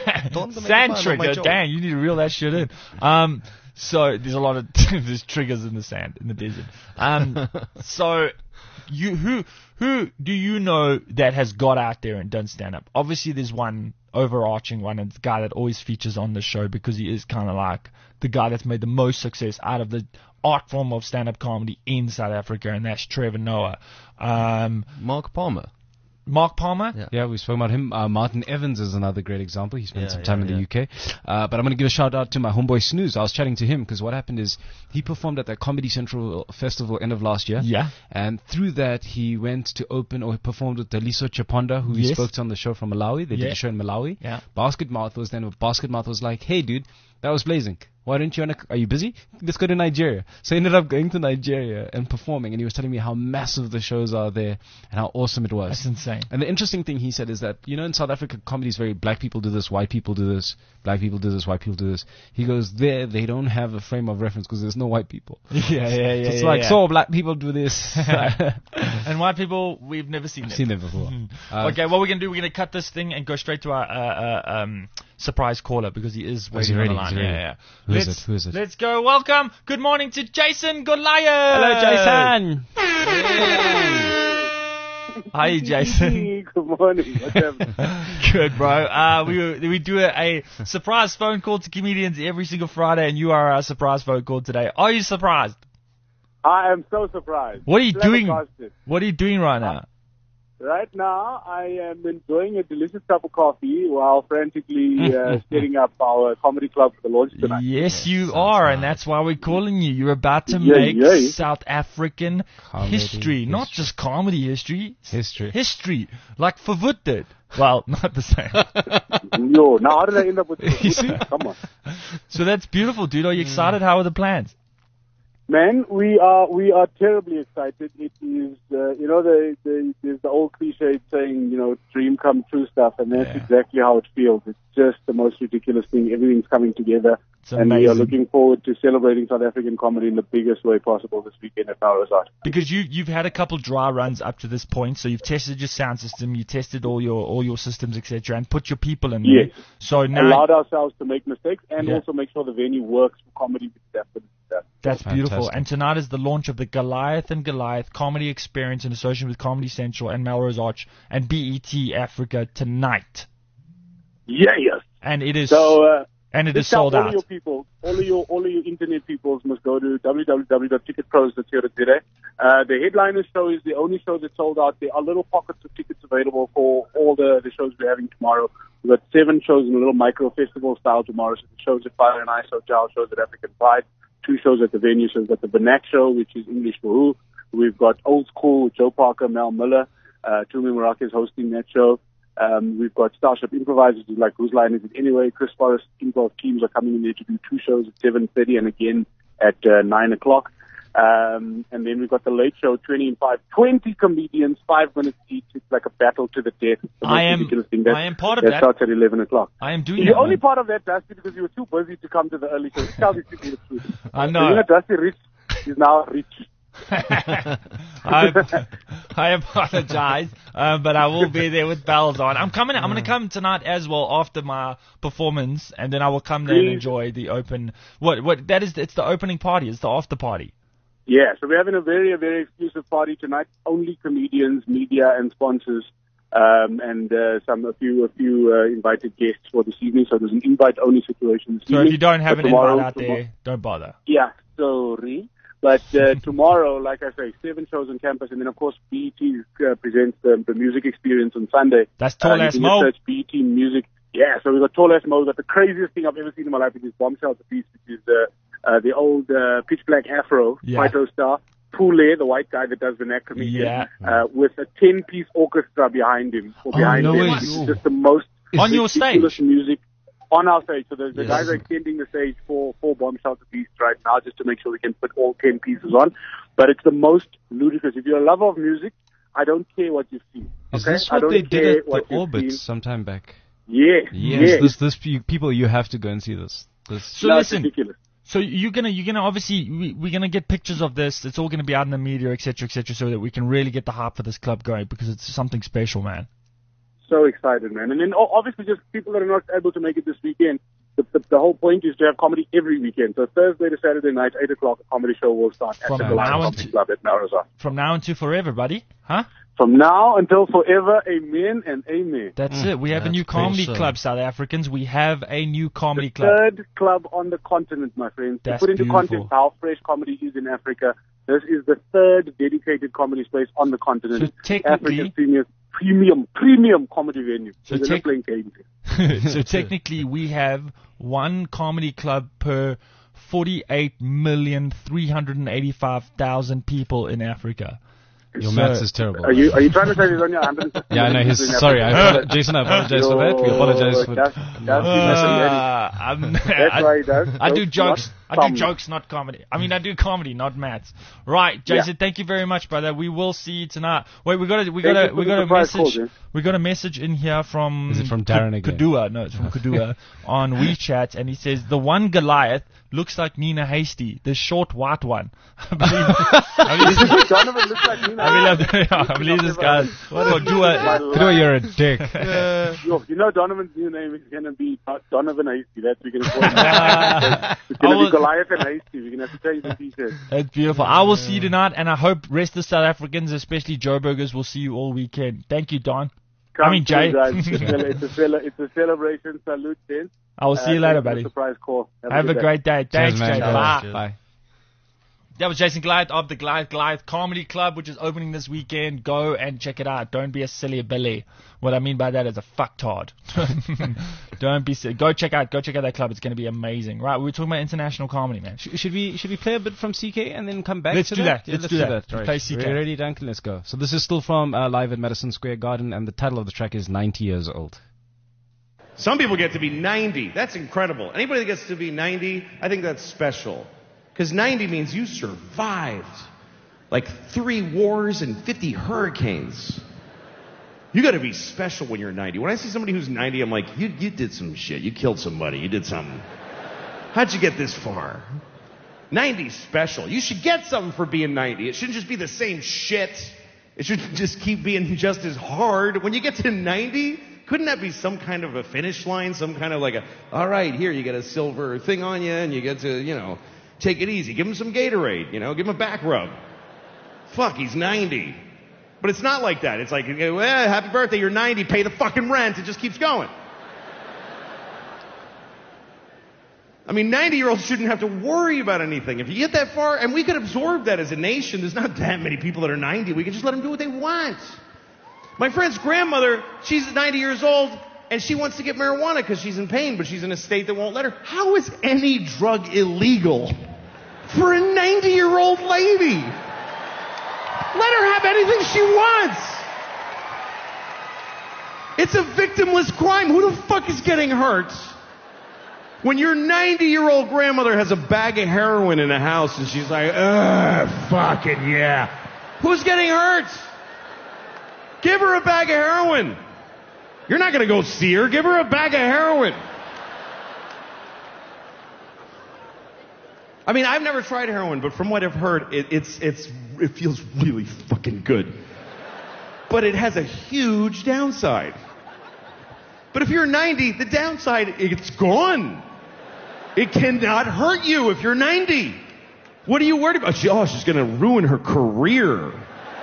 sand trigger, dang, you need to reel that shit in. Um, so there's a lot of there's triggers in the sand in the desert. Um, so you who who do you know that has got out there and done stand up? Obviously, there's one overarching one, and the guy that always features on the show because he is kind of like the guy that's made the most success out of the art form of stand up comedy in South Africa, and that's Trevor Noah. Um, Mark Palmer. Mark Palmer. Yeah. Yeah, we spoke about him. Uh, Martin Evans is another great example. He spent Yeah, some time yeah, in the yeah. U K. Uh, but I'm going to give a shout out to my homeboy Snooze. I was chatting to him because what happened is he performed at the Comedy Central Festival end of last year. Yeah. And through that, he went to open or performed with Daliso Chaponda, who we Yes. spoke to on the show from Malawi. They Yeah. did a show in Malawi. Yeah. Basketmouth was then. Basketmouth was like, hey, dude, that was blazing. Why don't you wanna, are you busy? Let's go to Nigeria. So I ended up going to Nigeria and performing, and he was telling me how massive the shows are there and how awesome it was. That's insane. And the interesting thing he said is that, you know, in South Africa, comedy is very black people do this, white people do this, black people do this, white people do this. He goes, there, they don't have a frame of reference because there's no white people. Yeah, yeah, yeah. It's yeah, like, yeah. so black people do this. And white people, we've never seen I've it. seen it before. Uh, Okay, what we're gonna do? We're gonna cut this thing and go straight to our uh, uh, um, surprise caller because he is Oh, is waiting he on the ready? line. Is he Yeah, ready? yeah. Who is let's, it? Who is it? Let's go. Welcome. Good morning to Jason Goliath. Hello, Jason. Hi, Jason. Good morning. What's happening? Good, bro. Uh, we we do a, a surprise phone call to comedians every single Friday, and you are our surprise phone call today. Are you surprised? I am so surprised. What are you doing? Flabbergasted. What are you doing right now? Right now, I am enjoying a delicious cup of coffee while frantically uh, setting up our comedy club for the launch tonight. Yes, you are, and that's why we're calling you. You're about to Yeah, make yeah. South African Comedy history, not history. just comedy history. History. History, like Verwoerd did. Well, not the same. Yo, now how did I end up with You see? this? Come on. So that's beautiful, dude. Are you excited? How are the plans? Man, we are we are terribly excited. It is, uh, you know, the, the there's the old cliche saying, you know, dream come true stuff, and that's Yeah. exactly how it feels. It's just the most ridiculous thing. Everything's coming together, It's and we are amazing. looking forward to celebrating South African comedy in the biggest way possible this weekend at Melrose Arch. Because you you've had a couple dry runs up to this point, so you've tested your sound system, you tested all your all your systems, et cetera, and put your people in there. Yes. So now Allowed ourselves to make mistakes and Yeah. also make sure the venue works for comedy. That's what it's done. that's beautiful. Fantastic. And tonight is the launch of the Goliath and Goliath comedy experience in association with Comedy Central and Melrose Arch and B E T Africa tonight. Yeah, yes. And it is So, uh, and it is just tell sold all out. of your people, all of your, all of your internet peoples must go to w w w dot ticket pros dot co dot z a. Uh, the headliner show is the only show that's sold out. There are little pockets of tickets available for all the, the shows we're having tomorrow. We've got seven shows in a little micro festival style tomorrow. So the shows at Fire and Ice Hotel, shows at African Pride, two shows at the venue. So we've got the Vernac show, which is English for Who. We've got Old School with Joe Parker, Mel Miller, uh, Tumi Maraka is hosting that show. Um, we've got Starship Improvisers, which is like Whose Line Is It Anyway? Chris Forrest Improv teams are coming in there to do two shows at seven thirty and again at uh, nine o'clock. Um, and then we've got the Late Show, twenty and five, twenty comedians, five minutes each. It's like a battle to the death. It's the I most am- ridiculous thing. That, I am part of that that. starts at eleven o'clock. I am doing You're that, only man. part of that, Dusty, because you were too busy to come to the early show. Tell these people the truth. I So, know. you know, Dusty Rich is now rich. I, I apologize, uh, but I will be there with bells on. I'm coming. I'm going to come tonight as well after my performance, and then I will come there and Please. enjoy the open. What? What? That is. It's the opening party. It's the after party. Yeah, so we're having a very, a very exclusive party tonight. Only comedians, media, and sponsors, um, and uh, some a few, a few uh, invited guests for this evening. So there's an invite-only situation this So evening. if you don't have But an tomorrow- invite out tomorrow- there, don't bother. Yeah, sorry. But uh, tomorrow, like I say, seven shows on campus, and then of course B E T uh, presents the, the music experience on Sunday. That's Tall Uh, you Ass can Mo. just search B E T Music. Yeah, so we've got Tall Ass Mo. We've got the craziest thing I've ever seen in my life, which is Bombshell the Beast, which is uh, uh, the old uh, Pitch Black Afro Yeah. Phyto star. Pule, the white guy that does the neck comedian, Yeah. uh, with a ten-piece orchestra behind him. Or Oh, behind no him. way. It's just the most On your ridiculous stage? music on our stage. So the, the Yes. guys are extending the stage for, for Bombshell the Beast right now just to make sure we can put all ten pieces on. But it's the most ludicrous. If you're a lover of music, I don't care what you see. Is Okay? this I what don't they did care at what the you've Orbit seen. sometime back? Yes. Yes, yes. this this pe- people you have to go and see this. This So No, it's listen. ridiculous. So you're gonna you're gonna obviously we, we're gonna get pictures of this. It's all gonna be out in the media, et cetera, et cetera, so that we can really get the hype for this club going because it's something special, man. So excited, man. And then o- obviously just people that are not able to make it this weekend, the, the, the whole point is to have comedy every weekend. So Thursday to Saturday night, eight o'clock, a comedy show will start at From the now Goliath until- Comedy Club at Melrose Arch. From now until forever, buddy. Huh? From now until forever, amen and amen. That's Mm, it. We have a that's new comedy special. club, South Africans. We have a new comedy The club. third club on the continent, my friends. To That's put into beautiful. context how fresh comedy is in Africa, this is the third dedicated comedy space on the continent. So technically- Africa's premium, premium, premium comedy venue. So So they're tech- not playing games. So technically, we have one comedy club per forty-eight million three hundred eighty-five thousand people in Africa. your So- maths is terrible. Are you are you trying to say there's only one hundred fifty Yeah, I know. million He's people in sorry. I Africa? apolo- Jason, I apologize for that. We apologize for. That's, that's Uh, I'm- That's I, why he does I do jokes, jokes. not I do comedy. jokes, not comedy. I mean, I do comedy, not maths. Right, Jason. Thank you very much, brother. We will see you tonight. Wait, we got a we got Thank a you we for the got a surprise message. call, Jason. We got a message in here from. Is it from Darren K- again? Kadua. No, it's from Kadua on WeChat, and he says the one Goliath looks like Nina Hasty, the short white one. I believe. I believe, Donovan looks like Nina. I believe, I believe this guy. Kadua. Kadua, you're a dick. Yo, you know Donovan's new name is going to be not Donovan Hasty. That's what we're going to call him. Uh, It's I going to will- be Goliath and Hasty. We're going to have to change the t-shirt. That's beautiful. I will see you tonight, and I hope rest of the South Africans, especially Joe Burgers, will see you all weekend. Thank you, Don. Come I mean, through, Jay. guys. It's a, cele- it's, a cele- it's a celebration. Salute, then. I will see you later, buddy. Surprise call. Have a good day. great day. Thanks, Cheers, man. Jay. Cheers. Bye. Bye. That was Jason Goliath of the Goliath Goliath Comedy Club, which is opening this weekend. Go and check it out. Don't be a silly Billy. What I mean by that is a fucktard. Don't be silly. Go check out. Go check out that club. It's going to be amazing. Right? We were talking about international comedy, man. Sh- Should we should we play a bit from C K and then come back? Let's to do that. Yeah, Let's let's do do that. that. Right. Play C K. Are you ready, Duncan? Let's go. So this is still from uh, live at Madison Square Garden, and the title of the track is ninety years old. Some people get to be ninety. That's incredible. Anybody that gets to be ninety, I think that's special. Because Because ninety means you survived like three wars and fifty hurricanes. You got to be special when you're ninety. When I see somebody who's ninety, I'm like, you, you did some shit. You killed somebody. You did something. How'd you get this far? ninety's special. You should get something for being ninety. It shouldn't just be the same shit. It should just keep being just as hard. When you get to ninety, couldn't that be some kind of a finish line? Some kind of like a, all right, here, you get a silver thing on you, and you get to, you know, take it easy. Give him some Gatorade, you know, give him a back rub. Fuck, he's ninety. But it's not like that. It's like, well, happy birthday, you're ninety, pay the fucking rent. It just keeps going. I mean, ninety-year-olds shouldn't have to worry about anything. If you get that far, and we could absorb that as a nation, there's not that many people that are ninety. We can just let them do what they want. My friend's grandmother, she's ninety years old, and she wants to get marijuana because she's in pain, but she's in a state that won't let her. How is any drug illegal for a ninety-year-old lady? Let her have anything she wants. It's a victimless crime. Who the fuck is getting hurt? When your ninety-year-old grandmother has a bag of heroin in the house and she's like, ugh, fucking yeah. Who's getting hurt? Give her a bag of heroin. You're not going to go see her. Give her a bag of heroin. I mean, I've never tried heroin, but from what I've heard, it, it's, it's, it feels really fucking good. But it has a huge downside. But if you're ninety, the downside, it's gone. It cannot hurt you if you're ninety. What are you worried about? She, oh, she's going to ruin her career.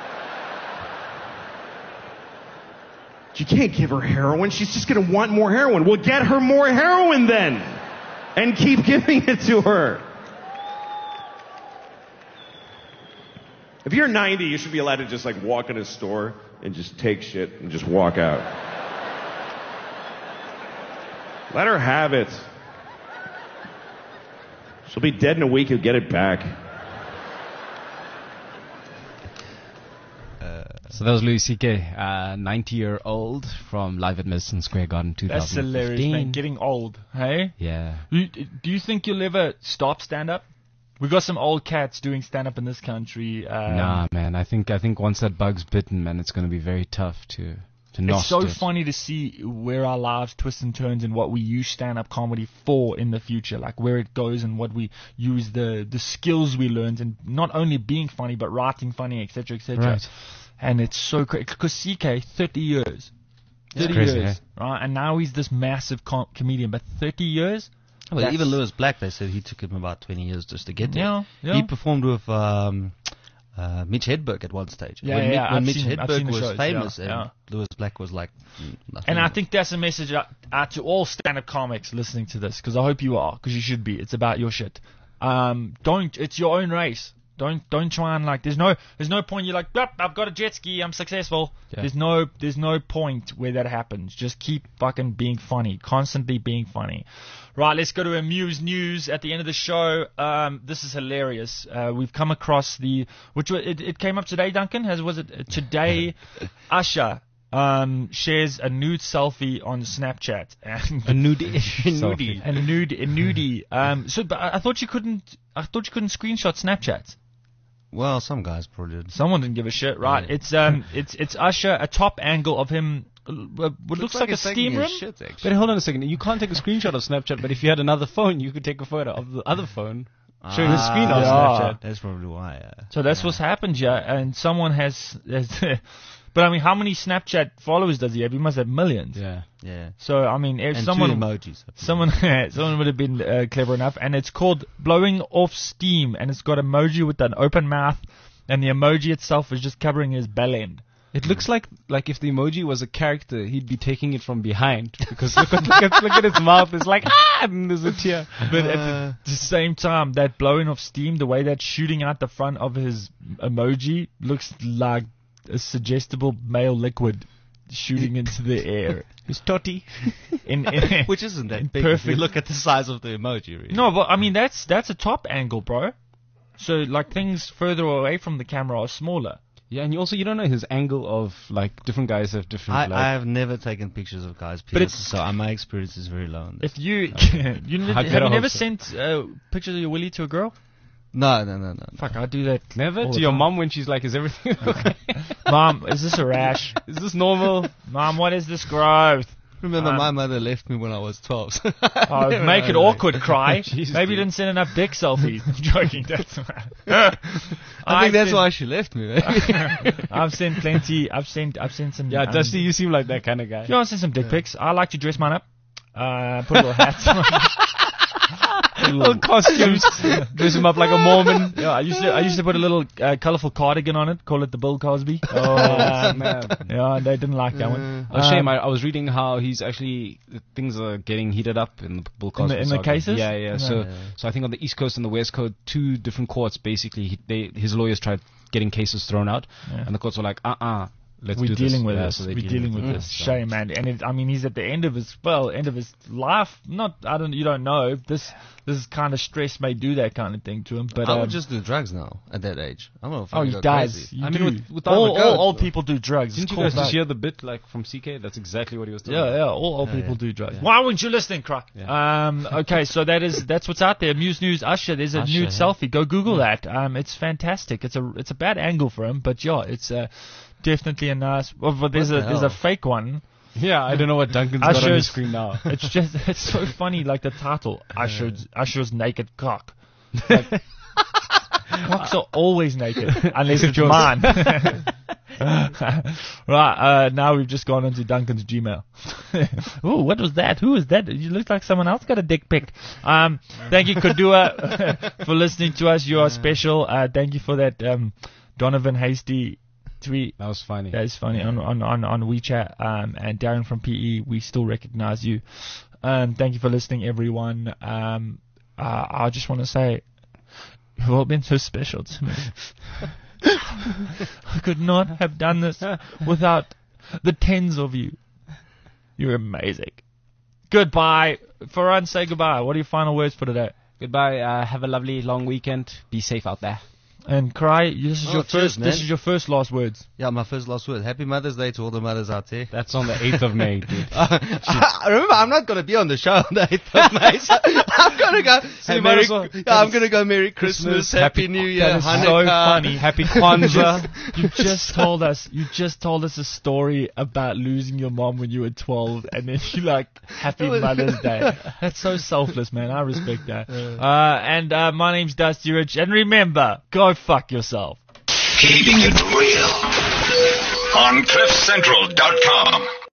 You can't give her heroin. She's just going to want more heroin. Well, get her more heroin then. And keep giving it to her. If you're ninety, you should be allowed to just like walk in a store and just take shit and just walk out. Let her have it. She'll be dead in a week. You'll get it back. So that was Louis C K, uh, ninety-year-old from live at Madison Square Garden, two thousand fifteen. That's hilarious, man. Getting old, hey? Yeah. You, do you think you'll ever stop stand-up? We've got some old cats doing stand-up in this country. Um, nah, man. I think I think once that bug's bitten, man, it's going to be very tough to to not. It's so it. funny to see where our lives twist and turns and what we use stand-up comedy for in the future, like where it goes and what we use the the skills we learned, and not only being funny but writing funny, et cetera, et cetera. Right. And it's so crazy because C K, thirty years, thirty crazy, years, eh? right? And now he's this massive com- comedian, but thirty years. Well, That's- even Lewis Black, they said he took him about twenty years just to get there. Yeah, yeah. He performed with um, uh, Mitch Hedberg at one stage. Yeah, when yeah, Mitch, I've when Mitch seen- I've seen Hedberg the was shows, famous, yeah, and yeah. Lewis Black was like mm, nothing. And I think that's a message out, out to all stand-up comics listening to this, because I hope you are, because you should be. It's about your shit. Um, don't. It's your own race. Don't don't try and like. There's no there's no point. You're like, yep, I've got a jet ski. I'm successful. Yeah. There's no there's no point where that happens. Just keep fucking being funny, constantly being funny. Right, let's go to Amuse News at the end of the show. Um, this is hilarious. Uh, we've come across the which wa- it, it came up today. Duncan has was it uh, today? Usher um, shares a nude selfie on Snapchat and A nude nudie, a nude, a nudie. Um, so, but I I thought you couldn't. I thought you couldn't screenshot Snapchats. Well, some guys probably did. Someone didn't give a shit, right? Yeah. It's um, it's it's Usher, a top angle of him. Uh, what looks, like, a he's taking steam his room. Shit, But actually. hold on a second. You can't take a screenshot of Snapchat, but if you had another phone, you could take a photo of the other phone showing the screen of yeah. Snapchat. That's probably why. Uh, So that's what's happened, yeah. And someone has, has but I mean, how many Snapchat followers does he have? He must have millions. Yeah. yeah. So I mean, if And someone two emojis. Someone, someone would have been uh, clever enough, and it's called Blowing Off Steam, and it's got emoji with an open mouth, and the emoji itself is just covering his bell end. It looks like like if the emoji was a character, he'd be taking it from behind because look at look at, look at his mouth. It's like ah, and there's a tear. But at the same time, that blowing off steam, the way that's shooting out the front of his emoji, looks like a suggestible male liquid shooting into the air. His totty. In, in, Which isn't that in big if you perfect- look at the size of the emoji, really. No, but I mean that's that's a top angle, bro. So like things further away from the camera are smaller. Yeah, and you also you don't know his angle of like different guys have different. I, like, I have never taken pictures of guys' But it's- penises, so uh, my experience is very low on that. If you you n- I'd have better you never hope so. sent uh, pictures of your willy to a girl? No, no, no, no. Fuck, I do that. Never? all To the your time. mom when she's like, is everything okay? Mom, is this a rash? Is this normal? Mom, what is this growth? Remember, Um, my mother left me when I was twelve. So Oh, never make it know, like- awkward, cry. Jesus, Maybe you dude. didn't send enough dick selfies. I'm joking. That's I think that's why she left me. Maybe. I've sent plenty. I've sent. I've sent some. Yeah, um, Dusty, you seem like that kind of guy. You want to send some dick pics? I like to dress mine up. Uh, put a little hat on. Little costumes, dress him up like a Mormon. Yeah, I used to. I used to put a little uh, colorful cardigan on it. Call it the Bill Cosby. Oh, Uh, man. yeah, and they didn't like that one. Oh, shame. Um, I, I was reading how he's actually things are getting heated up in the Bill Cosby in the saga. cases? Yeah, yeah. So, Yeah. so I think on the East Coast and the West Coast, two different courts basically, he, they, his lawyers tried getting cases thrown out, Yeah. and the courts were like, uh, uh let's We're do dealing this. with Yeah, this. so they're We're dealing with it. this. So- Shame, man. And it, I mean, he's at the end of his well, end of his life. Not, I don't, you don't know. This, this kind of stress may do that kind of thing to him. But I um, would just do drugs now at that age. I'm not. oh, he go does. Crazy. You I mean, do. with- with all, all the all goats, old bro. people do drugs. Didn't It's you called guys just that. hear the bit like from C K? That's exactly what he was talking Yeah, about. yeah. All old Yeah, people yeah. do drugs. Yeah. Why weren't you listening, Cry? Yeah. Um, okay, so that is that's what's out there. Muse News Usher. There's a Usher, nude yeah. selfie. Go Google that. Um, it's fantastic. It's a it's a bad angle for him, but yeah, it's uh, definitely a nice. Well, but there's What a the there's a hell? fake one. Yeah, I don't know what Duncan's got on Usher's- his screen now. It's just it's so funny. Like the title, Usher's Usher's naked cock. Like, cocks are always naked unless it's yours. mine. Right, uh, now we've just gone into Duncan's Gmail. Ooh, what was that? Who is that? You look like someone else got a dick pic. Um, thank you, Kadua, for listening to us. You are special. Uh, thank you for that, um, Donovan Hasty tweet. That was funny. That is funny on on on, on WeChat. Um, and Darren from P E, we still recognize you. Um, thank you for listening, everyone. Um, uh, I just want to say, you've all been so special to me. I could not have done this without the tens of you. You're amazing. Goodbye. Farhan, say goodbye. What are your final words for today? Goodbye. Uh, have a lovely long weekend. Be safe out there. And Cry, this is Oh, your cheers, first. man. This is your first last words. Yeah, my first last word. Happy Mother's Day to all the mothers out there. That's on the eighth of May, dude. I, remember, I'm not going to be on the show on the eighth of May. So I'm going to go. So Hey, you might Merry, as well- yeah, I'm going to go Merry Christmas, Christmas, Happy, Happy- New Year, that is so Hanukkah. funny. Happy Kwanzaa. You just told us. You just told us a story about losing your mom when you were twelve, and then you like Happy Mother's Day. That's so selfless, man. I respect that. Uh, and uh, my name's Dusty Rich, and remember, go fuck yourself. Keeping it real on cliff central dot com.